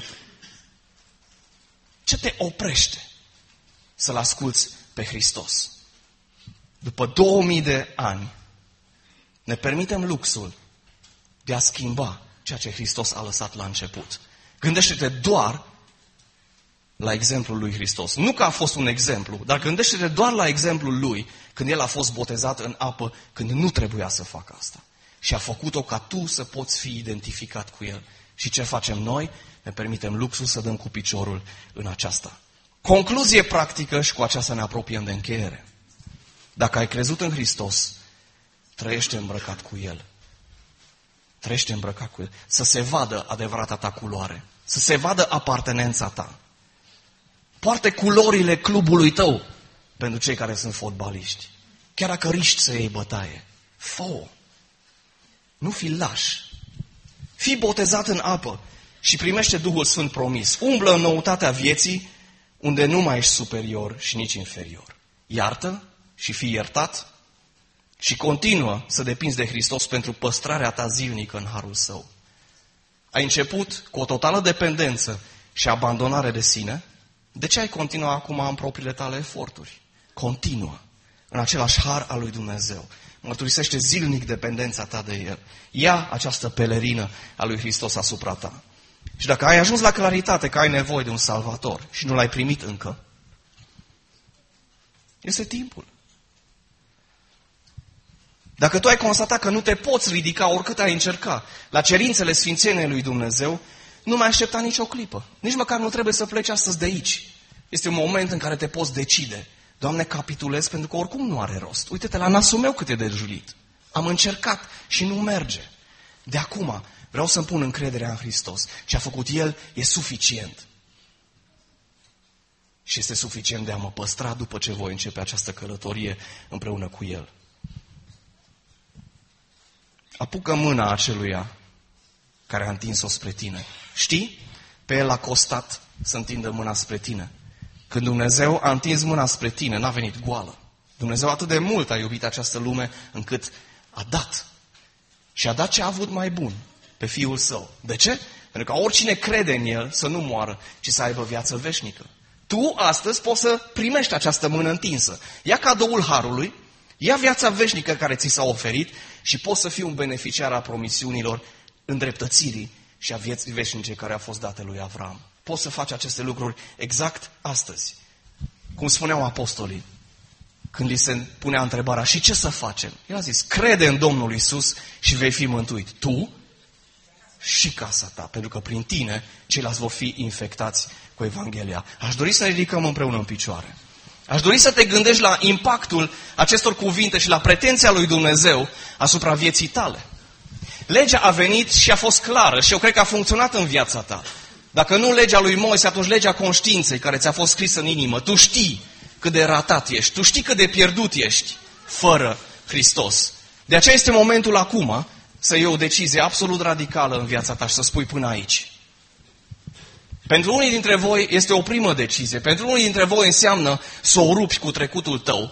Ce te oprește să-L asculți pe Hristos? După 2000 de ani ne permitem luxul de a schimba ceea ce Hristos a lăsat la început. Gândește-te doar la exemplul lui Hristos. Nu că a fost un exemplu, dar gândește-te doar la exemplul lui când el a fost botezat în apă, când nu trebuia să facă asta. Și a făcut-o ca tu să poți fi identificat cu el. Și ce facem noi? Ne permitem luxul să dăm cu piciorul în aceasta. Concluzie practică și cu aceasta ne apropiem de încheiere. Dacă ai crezut în Hristos, trăiește îmbrăcat cu El. Trăiește îmbrăcat cu El. Să se vadă adevărata ta culoare. Să se vadă apartenența ta. Poartă culorile clubului tău pentru cei care sunt fotbaliști. Chiar dacă riști să iei bătaie. Fă-o. Nu fi laș. Fii botezat în apă și primește Duhul Sfânt promis. Umblă în noutatea vieții unde nu mai ești superior și nici inferior. Iartă și fii iertat și continuă să depinzi de Hristos pentru păstrarea ta zilnică în harul Său. Ai început cu o totală dependență și abandonare de sine. De ce ai continua acum în propriile tale eforturi? Continuă în același har al lui Dumnezeu. Mărturisește zilnic dependența ta de El. Ia această pelerină a lui Hristos asupra ta. Și dacă ai ajuns la claritate că ai nevoie de un salvator și nu l-ai primit încă, este timpul. Dacă tu ai constatat că nu te poți ridica oricât ai încerca la cerințele sfințeniei lui Dumnezeu, nu mai aștepta nicio clipă. Nici măcar nu trebuie să pleci astăzi de aici. Este un moment în care te poți decide. Doamne, capitulez pentru că oricum nu are rost. Uite-te la nasul meu cât e de julit. Am încercat și nu merge. De acum vreau să-mi pun încrederea în Hristos. Ce a făcut El e suficient. Și este suficient de a mă păstra după ce voi începe această călătorie împreună cu El. Apucă mâna aceluia care a întins-o spre tine. Știi? Pe el a costat să întindă mâna spre tine. Când Dumnezeu a întins mâna spre tine, n-a venit goală. Dumnezeu atât de mult a iubit această lume încât a dat. Și a dat ce a avut mai bun pe Fiul Său. De ce? Pentru că oricine crede în El să nu moară, ci să aibă viață veșnică. Tu astăzi poți să primești această mână întinsă. Ia cadoul harului, ia viața veșnică care ți s-a oferit și poți să fii un beneficiar a promisiunilor îndreptățirii și a vieții veșnice care a fost date lui Avram. Poți să faci aceste lucruri exact astăzi. Cum spuneau apostolii, când li se punea întrebarea, și ce să facem? El a zis, crede în Domnul Iisus și vei fi mântuit. Tu și casa ta, pentru că prin tine ceilalți vor fi infectați cu Evanghelia. Aș dori să ne ridicăm împreună în picioare. Aș dori să te gândești la impactul acestor cuvinte și la pretenția lui Dumnezeu asupra vieții tale. Legea a venit și a fost clară și eu cred că a funcționat în viața ta. Dacă nu legea lui Moise, atunci legea conștiinței care ți-a fost scrisă în inimă. Tu știi cât de ratat ești, tu știi cât de pierdut ești fără Hristos. De aceea este momentul acum să iei o decizie absolut radicală în viața ta și să spui până aici. Pentru unii dintre voi este o primă decizie, pentru unii dintre voi înseamnă să o rupi cu trecutul tău,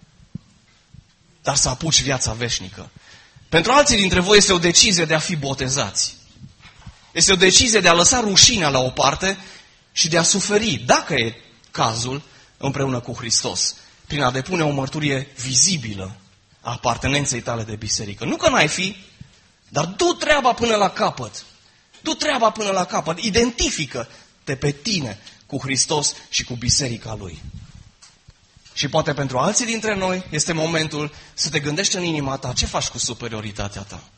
dar să apuci viața veșnică. Pentru alții dintre voi este o decizie de a fi botezați. Este o decizie de a lăsa rușinea la o parte și de a suferi, dacă e cazul, împreună cu Hristos, prin a depune o mărturie vizibilă a apartenenței tale de biserică. Nu că n-ai fi, dar du treaba până la capăt. Du treaba până la capăt. Identifică-te pe tine cu Hristos și cu biserica Lui. Și poate pentru alții dintre noi este momentul să te gândești în inima ta ce faci cu superioritatea ta.